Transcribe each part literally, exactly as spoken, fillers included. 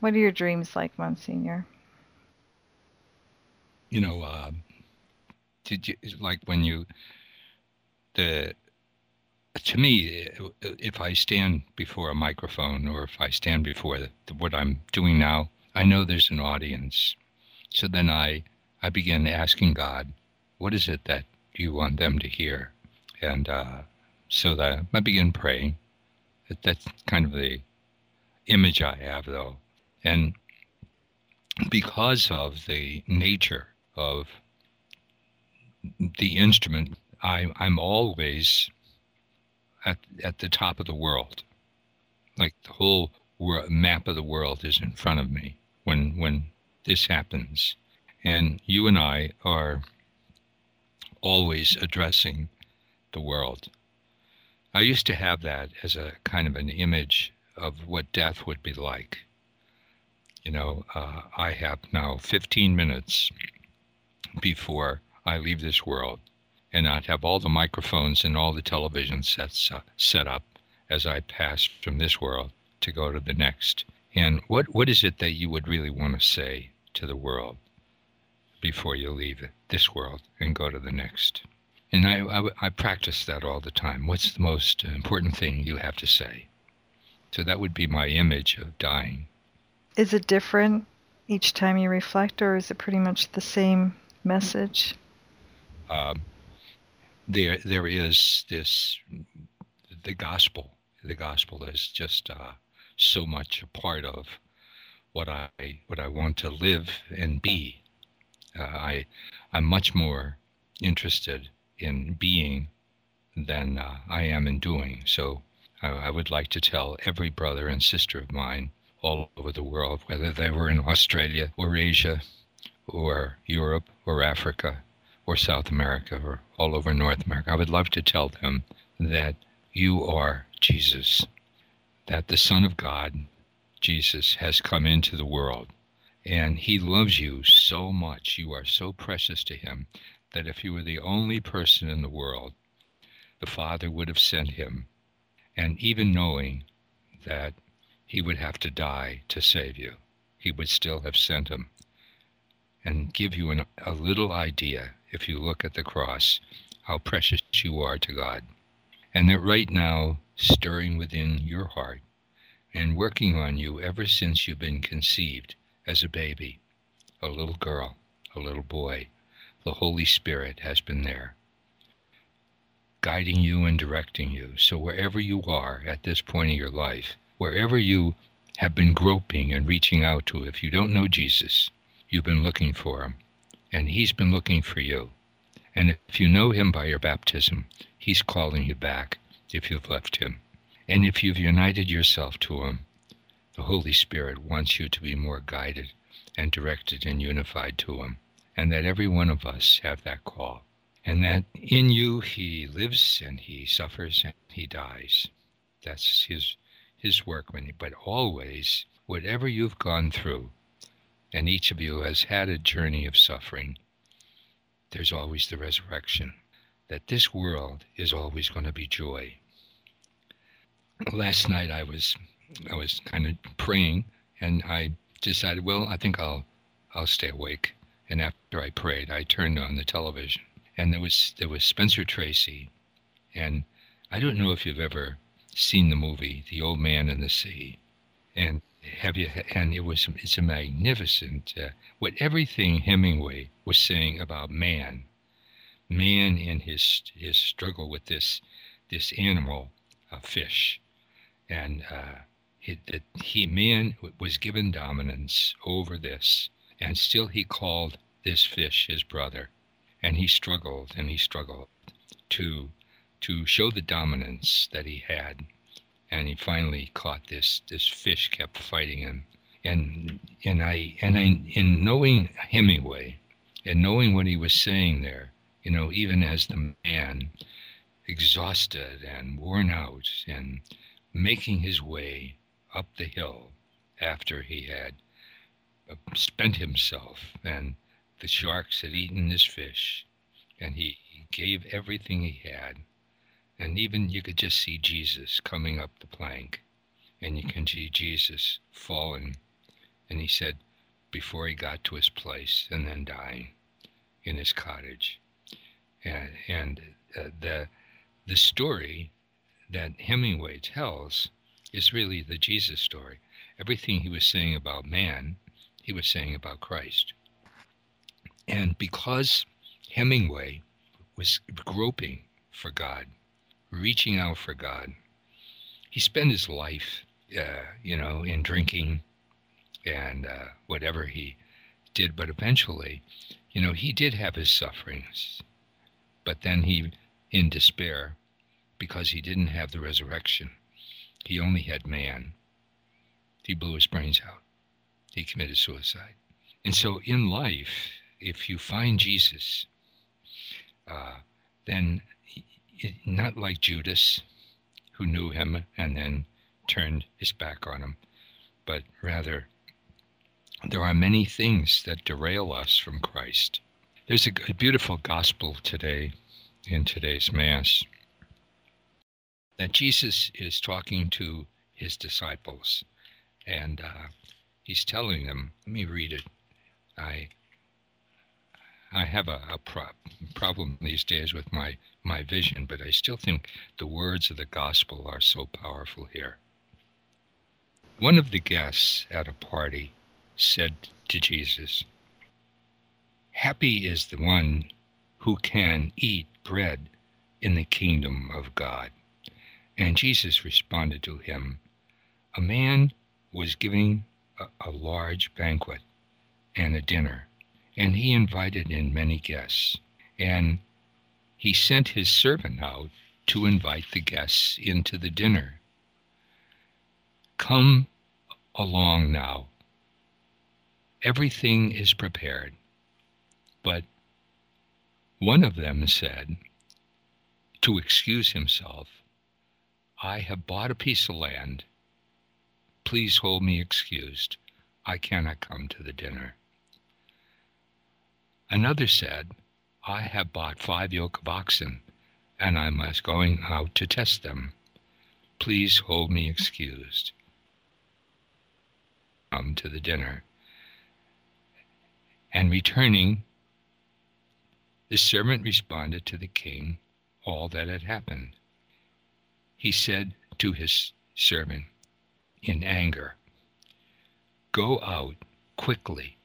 What are your dreams like, Monsignor? You know, uh, did you like when you the to me, if I stand before a microphone or if I stand before the, what I'm doing now, I know there's an audience. So then I I begin asking God, what is it that you want them to hear? And uh, so that I begin praying. That's kind of the image I have, though. And because of the nature of the instrument, I, I'm always at, at the top of the world. Like the whole wor- map of the world is in front of me when when this happens. And you and I are always addressing the world. I used to have that as a kind of an image of what death would be like. You know, uh, I have now fifteen minutes before I leave this world, and I'd have all the microphones and all the television sets uh, set up as I pass from this world to go to the next. And what, what is it that you would really want to say to the world before you leave this world and go to the next? And I, I, I practice that all the time. What's the most important thing you have to say? So that would be my image of dying. Is it different each time you reflect, or is it pretty much the same message? Um, there, there is this, the gospel. The gospel is just uh, so much a part of what I, what I want to live and be. Uh, I, I'm much more interested in being than uh, I am in doing. So I, I would like to tell every brother and sister of mine all over the world, whether they were in Australia or Asia or Europe or Africa or South America or all over North America, I would love to tell them that you are Jesus, that the Son of God, Jesus, has come into the world. And he loves you so much. You are so precious to him that if you were the only person in the world, the Father would have sent him. And even knowing that he would have to die to save you, he would still have sent him and give you an, a little idea, if you look at the cross, how precious you are to God. And that right now, stirring within your heart and working on you ever since you've been conceived as a baby, a little girl, a little boy, the Holy Spirit has been there, guiding you and directing you. So wherever you are at this point in your life, wherever you have been groping and reaching out to, if you don't know Jesus, you've been looking for him, and he's been looking for you. And if you know him by your baptism, he's calling you back if you've left him. And if you've united yourself to him, the Holy Spirit wants you to be more guided and directed and unified to him, and that every one of us have that call. And that in you he lives and he suffers and he dies. That's his his work. When he, but always, whatever you've gone through, and each of you has had a journey of suffering, there's always the resurrection. That this world is always going to be joy. Last night I was I was kind of praying, and I decided, well, I think I'll I'll stay awake. And after I prayed, I turned on the television, and there was there was Spencer Tracy, and I don't know if you've ever seen the movie The Old Man and the Sea, and have you? And it was it's a magnificent uh, what everything Hemingway was saying about man, man in his his struggle with this this animal, a fish, and uh, it, it, he man was given dominance over this, and still he called this fish his brother, and he struggled and he struggled to to show the dominance that he had, and he finally caught this this fish kept fighting him, and and I and I in knowing Hemingway and knowing what he was saying there, you know, even as the man exhausted and worn out and making his way up the hill after he had uh, spent himself and the sharks had eaten his fish, and he gave everything he had. And even you could just see Jesus coming up the plank, and you can see Jesus falling And he said, before he got to his place and then dying in his cottage. And, and uh, the, the story that Hemingway tells is really the Jesus story. Everything he was saying about man, he was saying about Christ. And because Hemingway was groping for God, reaching out for God, he spent his life, uh, you know, in drinking and uh, whatever he did. But eventually, you know, he did have his sufferings. But then he, in despair, because he didn't have the resurrection, he only had man, he blew his brains out. He committed suicide. And so in life, if you find Jesus, uh, then it, not like Judas, who knew him and then turned his back on him, but rather there are many things that derail us from Christ. There's a, a beautiful gospel today in today's Mass that Jesus is talking to his disciples, and uh, he's telling them, let me read it. I I have a, a pro- problem these days with my, my vision, but I still think the words of the gospel are so powerful here. One of the guests at a party said to Jesus, "Happy is the one who can eat bread in the kingdom of God." And Jesus responded to him, "A man was giving a, a large banquet and a dinner, and he invited in many guests. And he sent his servant out to invite the guests into the dinner. 'Come along now. Everything is prepared.' But one of them said, to excuse himself, 'I have bought a piece of land. Please hold me excused. I cannot come to the dinner.' Another said, 'I have bought five yoke of oxen, and I must going out to test them. Please hold me excused. Come to the dinner.' And returning, the servant responded to the king all that had happened. He said to his servant in anger, 'Go out quickly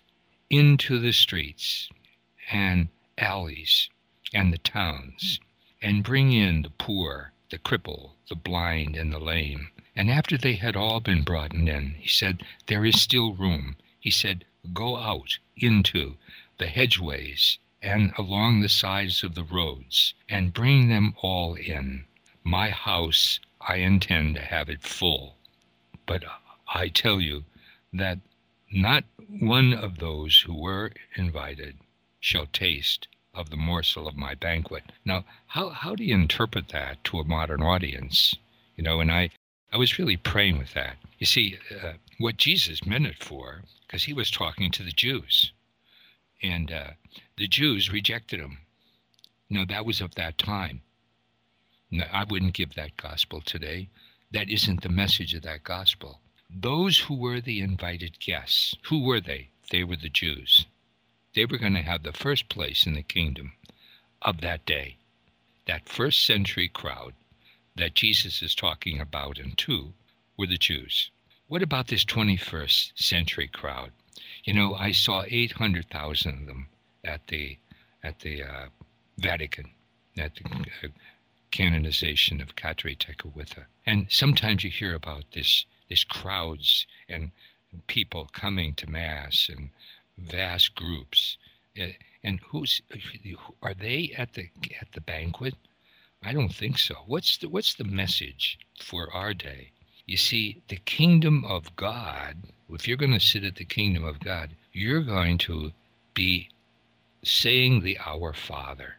into the streets and alleys and the towns, and bring in the poor, the crippled, the blind, and the lame.' And after they had all been brought in, he said, 'There is still room.' He said, 'Go out into the hedgeways and along the sides of the roads, and bring them all in. My house, I intend to have it full. But I tell you that not one of those who were invited shall taste of the morsel of my banquet.'" Now, how, how do you interpret that to a modern audience? You know, and I, I was really praying with that. You see, uh, what Jesus meant it for, because he was talking to the Jews, and uh, the Jews rejected him. No, that was of that time. No, I wouldn't give that gospel today. That isn't the message of that gospel. Those who were the invited guests, who were they? They were the Jews. They were going to have the first place in the kingdom of that day. That first century crowd that Jesus is talking about and to were the Jews. What about this twenty-first century crowd? You know, I saw eight hundred thousand of them at the at the uh, Vatican, at the uh, canonization of Katri Tekakwitha. And sometimes you hear about this, this crowds and people coming to Mass and vast groups. Uh, and who's are they at the at the banquet? I don't think so. What's the what's the message for our day? You see, the kingdom of God, if you're going to sit at the kingdom of God, you're going to be saying the Our Father,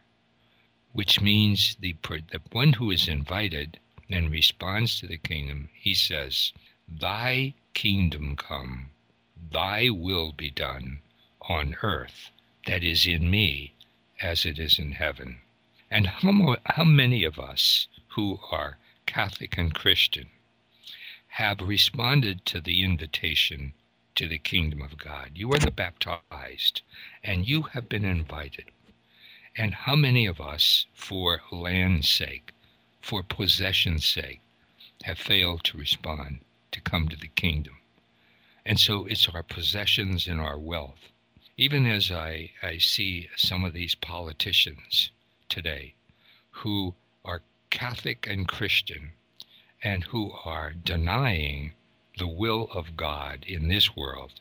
which means the, the one who is invited and responds to the kingdom, he says, "Thy kingdom come, thy will be done on earth, that is in me, as it is in heaven." And how, mo- how many of us who are Catholic and Christian have responded to the invitation to the kingdom of God. You are the baptized, and you have been invited. And how many of us, for land's sake, for possession's sake, have failed to respond to come to the kingdom? And so it's our possessions and our wealth. Even as I, I see some of these politicians today who are Catholic and Christian and who are denying the will of God in this world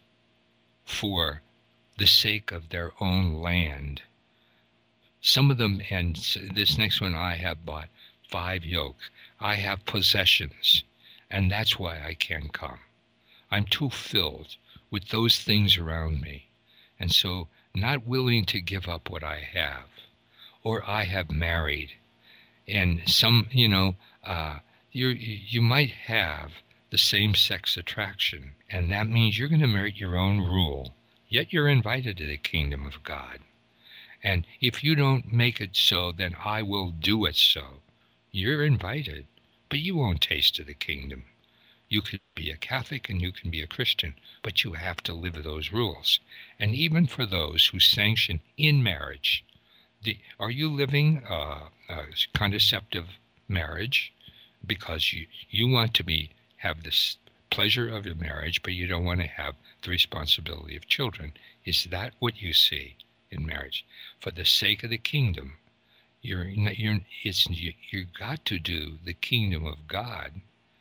for the sake of their own land. Some of them, and this next one, I have bought five yokes. I have possessions, and that's why I can't come. I'm too filled with those things around me, and so not willing to give up what I have. Or I have married, and some, you know, uh, you you might have the same-sex attraction, and that means you're going to marry your own rule, yet you're invited to the kingdom of God. And if you don't make it so, then I will do it so. You're invited, but you won't taste of the kingdom. You could be a Catholic and you can be a Christian, but you have to live those rules. And even for those who sanction in marriage, the, are you living uh, a contraceptive marriage because you, you want to be have this pleasure of your marriage, but you don't want to have the responsibility of children? Is that what you see in marriage? For the sake of the kingdom, you're, you're, it's, you, you got to do the kingdom of God,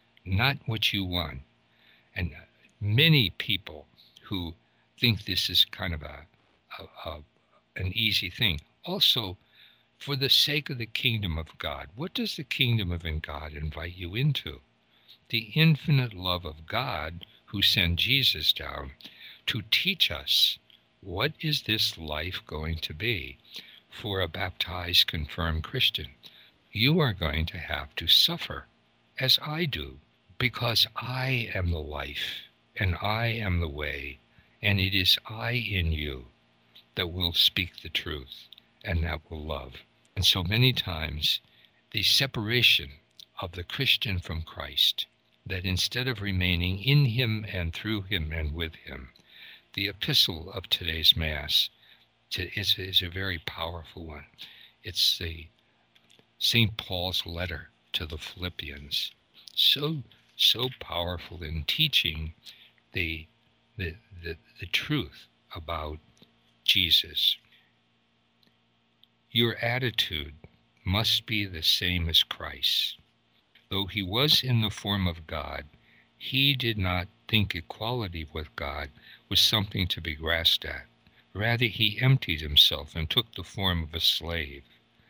not what you want. And many people who think this is kind of a, a, a an easy thing. Also, for the sake of the kingdom of God, what does the kingdom of God invite you into? The infinite love of God who sent Jesus down to teach us what is this life going to be. For a baptized, confirmed Christian, you are going to have to suffer, as I do, because I am the life, and I am the way, and it is I in you that will speak the truth, and that will love. And so many times, the separation of the Christian from Christ, that instead of remaining in him and through him and with him, the epistle of today's Mass is, is a very powerful one. It's the Saint Paul's letter to the Philippians. So, so powerful in teaching the, the, the, the truth about Jesus. Your attitude must be the same as Christ. Though he was in the form of God, he did not think equality with God was something to be grasped at. Rather, he emptied himself and took the form of a slave.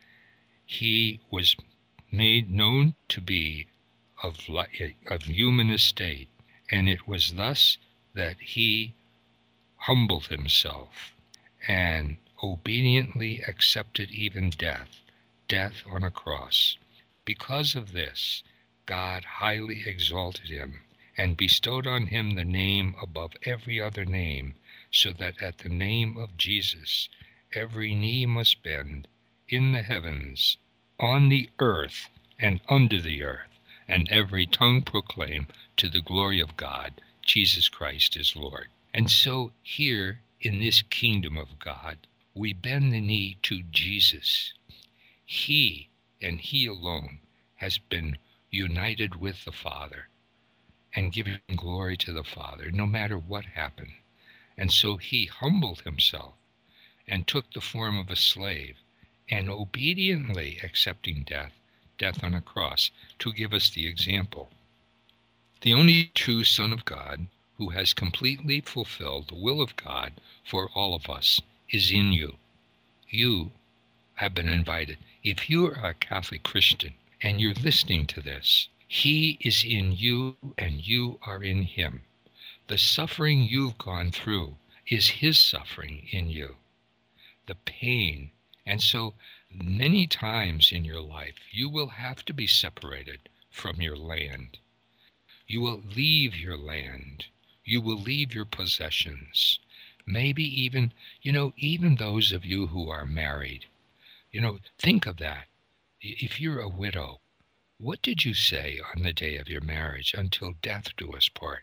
He was made known to be of, of human estate, and it was thus that he humbled himself and obediently accepted even death, death on a cross. Because of this, God highly exalted him and bestowed on him the name above every other name, so that at the name of Jesus every knee must bend in the heavens, on the earth, and under the earth, and every tongue proclaim to the glory of God, Jesus Christ is Lord. And so here in this kingdom of God, we bend the knee to Jesus. He, and he alone, has been united with the Father and giving glory to the Father, no matter what happened. And so he humbled himself and took the form of a slave, and obediently accepting death, death on a cross, to give us the example. The only true Son of God, who has completely fulfilled the will of God for all of us, is in you. You have been invited. If you are a Catholic Christian and you're listening to this, he is in you and you are in him. The suffering you've gone through is his suffering in you. The pain. And so many times in your life, you will have to be separated from your land. You will leave your land. You will leave your possessions. Maybe even, you know, even those of you who are married, you know, think of that. If you're a widow, what did you say on the day of your marriage? Until death do us part.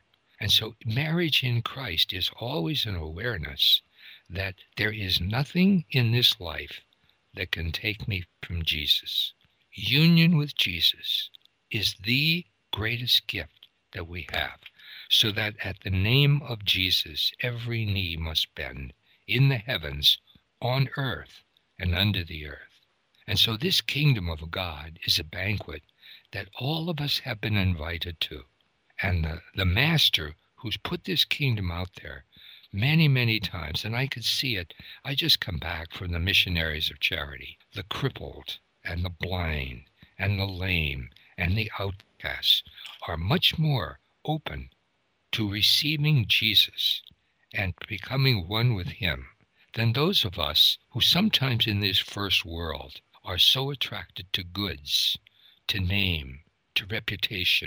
And so marriage in Christ is always an awareness that there is nothing in this life that can take me from Jesus. Union with Jesus is the greatest gift that we have, so that at the name of Jesus, every knee must bend in the heavens, on earth, and under the earth. And so this kingdom of God is a banquet that all of us have been invited to. And the, the master who's put this kingdom out there many, many times, and I could see it. I just come back from the missionaries of charity. The crippled and the blind and the lame and the outcasts are much more open to receiving Jesus and becoming one with him than those of us who sometimes in this first world are so attracted to goods, to name, to reputation,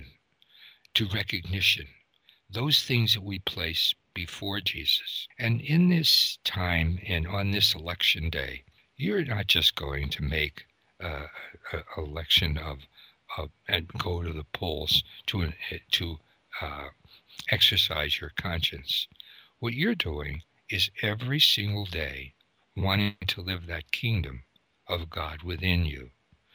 to recognition, those things that we place before Jesus. And in this time and on this election day, you're not just going to make uh, an election of, of and go to the polls to to uh, exercise your conscience. What you're doing is every single day wanting to live that kingdom of God within you.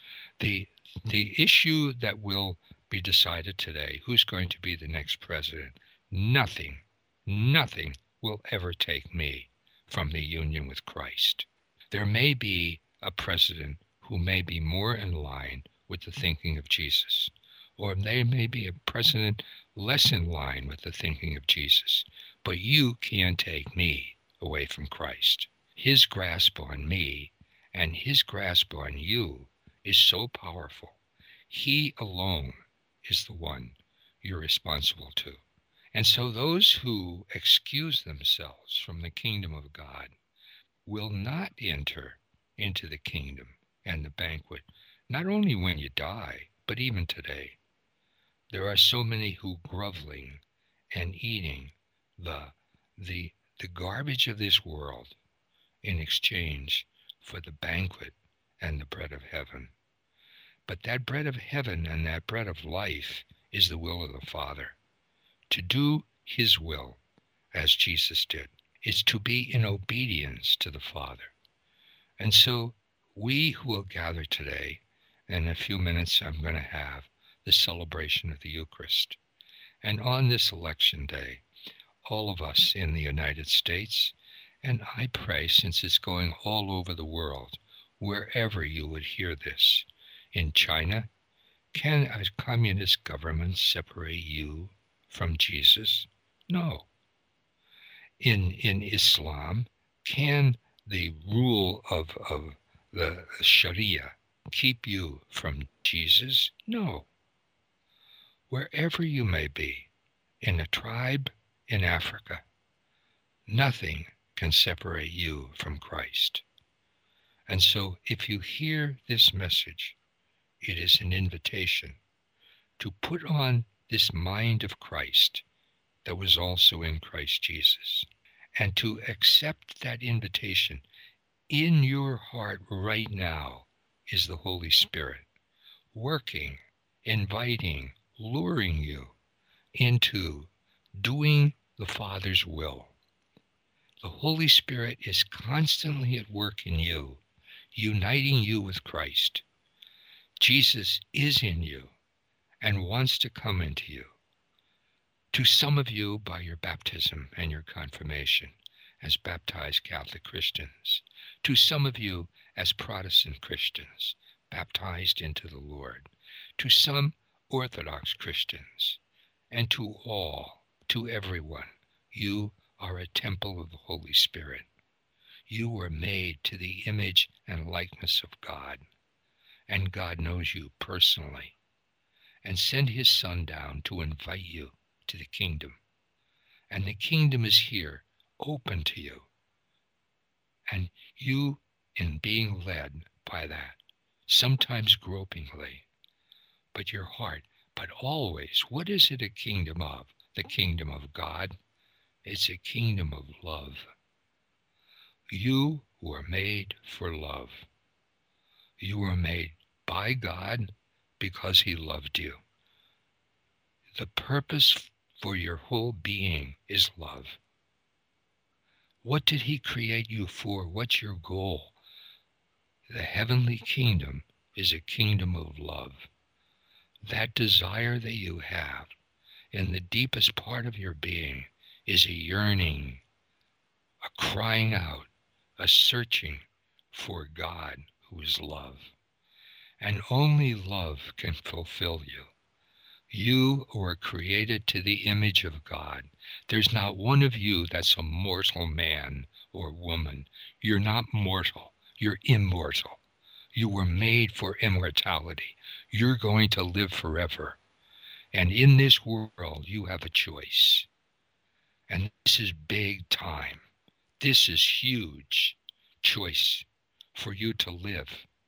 The the issue that will be decided today, who's going to be the next president, nothing, nothing will ever take me from the union with Christ. There may be a president who may be more in line with the thinking of Jesus, or there may be a president less in line with the thinking of Jesus, but you can't take me away from Christ. His grasp on me and his grasp on you is so powerful. He alone is the one you're responsible to. And so those who excuse themselves from the kingdom of God will not enter into the kingdom and the banquet, not only when you die, but even today. There are so many who groveling and eating the, the, the garbage of this world in exchange for the banquet and the bread of heaven. But that bread of heaven and that bread of life is the will of the Father. To do his will, as Jesus did, is to be in obedience to the Father. And so we who will gather today, in a few minutes I'm going to have the celebration of the Eucharist. And on this election day, all of us in the United States, and I pray, since it's going all over the world, wherever you would hear this, in China, can a communist government separate you from Jesus? No. In in Islam, can the rule of, of the Sharia keep you from Jesus? No. Wherever you may be, in a tribe in Africa, nothing can separate you from Christ. And so if you hear this message, it is an invitation to put on this mind of Christ that was also in Christ Jesus, and to accept that invitation. In your heart right now is the Holy Spirit, working, inviting, luring you into doing the Father's will. The Holy Spirit is constantly at work in you, uniting you with Christ. Jesus is in you and wants to come into you. To some of you, by your baptism and your confirmation as baptized Catholic Christians. To some of you as Protestant Christians, baptized into the Lord. To some Orthodox Christians. And to all, to everyone, you are a temple of the Holy Spirit. You were made to the image and likeness of God. And God knows you personally, and sent his Son down to invite you to the kingdom. And the kingdom is here, open to you. And you, in being led by that, sometimes gropingly, but your heart, but always, what is it a kingdom of? The kingdom of God. It's a kingdom of love. You were made for love. You were made by God because he loved you. The purpose for your whole being is love. What did he create you for? What's your goal? The heavenly kingdom is a kingdom of love. That desire that you have in the deepest part of your being is a yearning, a crying out, a searching for God who is love. And only love can fulfill you. You were created to the image of God. There's not one of you that's a mortal man or woman. You're not mortal. You're immortal. You were made for immortality. You're going to live forever. And in this world, you have a choice. And this is big time. This is huge choice for you to live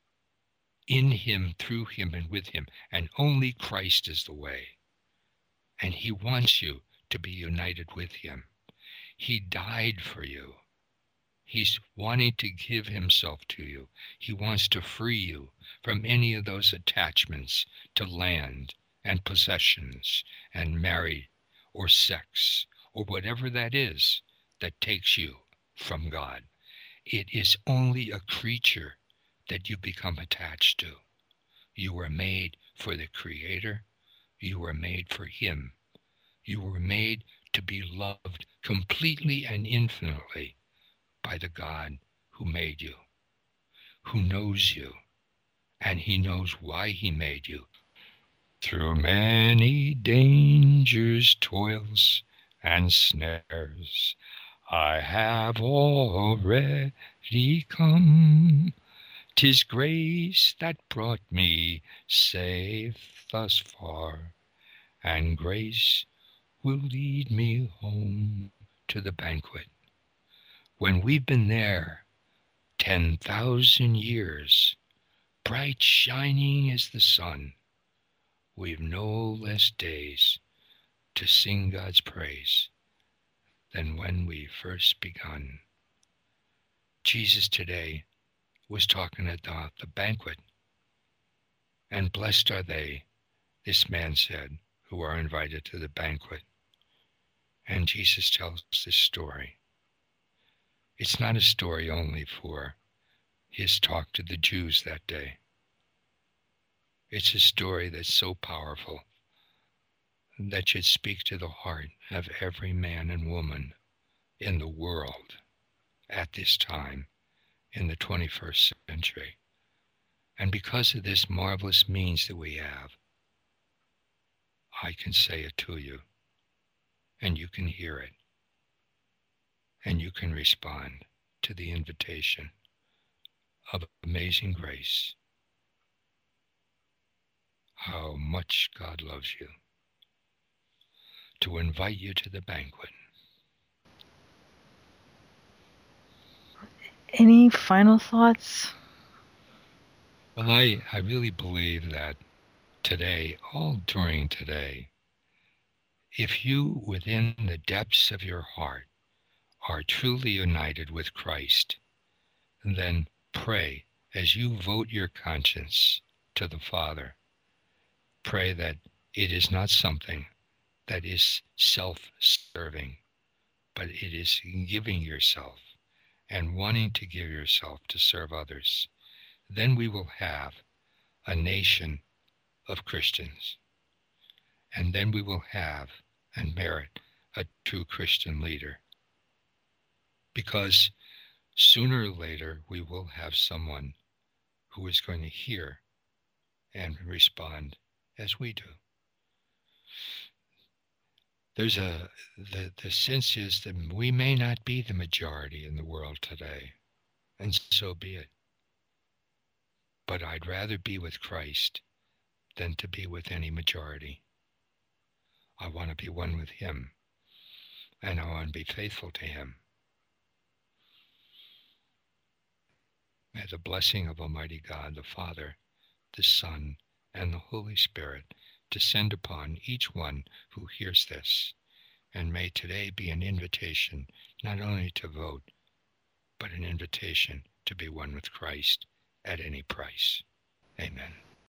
in him, through him, and with him. And only Christ is the way. And he wants you to be united with him. He died for you. He's wanting to give himself to you. He wants to free you from any of those attachments to land and possessions and marriage or sex or whatever that is that takes you from God. It is only a creature that you become attached to. You were made for the Creator. You were made for him. You were made to be loved completely and infinitely by the God who made you, who knows you, and he knows why he made you. Through many dangers, toils, and snares, I have already come. 'Tis grace that brought me safe thus far, and grace will lead me home to the banquet. When we've been there ten thousand years, bright shining as the sun, we've no less days to sing God's praise than when we first begun. Jesus today was talking about the banquet, and blessed are they, this man said, who are invited to the banquet. And Jesus tells this story. It's not a story only for his talk to the Jews that day. It's a story that's so powerful that should speak to the heart of every man and woman in the world at this time in the twenty-first century. And because of this marvelous means that we have, I can say it to you, and you can hear it, and you can respond to the invitation of amazing grace. How much God loves you, to invite you to the banquet. Any final thoughts? Well, I, I really believe that today, all during today, if you within the depths of your heart are truly united with Christ, then pray as you vote your conscience to the Father. Pray that it is not something that is self-serving, but it is giving yourself and wanting to give yourself to serve others. Then we will have a nation of Christians. And then we will have and merit a true Christian leader. Because sooner or later we will have someone who is going to hear and respond as we do. There's a, the, the sense is that we may not be the majority in the world today, and so be it. But I'd rather be with Christ than to be with any majority. I want to be one with him, and I want to be faithful to him. May the blessing of Almighty God, the Father, the Son, and the Holy Spirit descend upon each one who hears this, and may today be an invitation not only to vote, but an invitation to be one with Christ at any price. Amen.